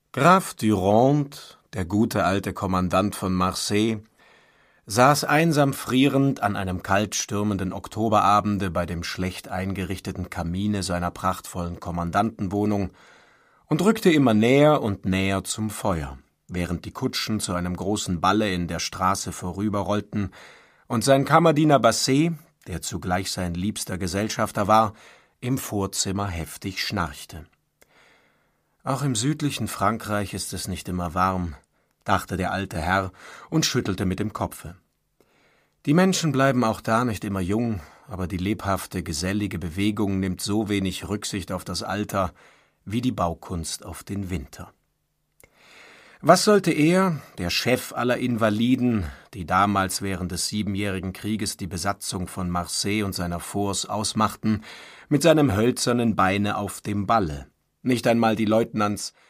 Graf Durande, der gute alte Kommandant von Marseille, saß einsam frierend an einem kalt stürmenden Oktoberabende bei dem schlecht eingerichteten Kamine seiner prachtvollen Kommandantenwohnung und rückte immer näher und näher zum Feuer, während die Kutschen zu einem großen Balle in der Straße vorüberrollten und sein Kammerdiener Basset, der zugleich sein liebster Gesellschafter war, im Vorzimmer heftig schnarchte. »Auch im südlichen Frankreich ist es nicht immer warm«, dachte der alte Herr und schüttelte mit dem Kopfe. »Die Menschen bleiben auch da nicht immer jung, aber die lebhafte, gesellige Bewegung nimmt so wenig Rücksicht auf das Alter wie die Baukunst auf den Winter.« Was sollte er, der Chef aller Invaliden, die damals während des 7-jährigen Krieges die Besatzung von Marseille und seiner Forts ausmachten, mit seinem hölzernen Beine auf dem Balle? Nicht einmal die Leutnants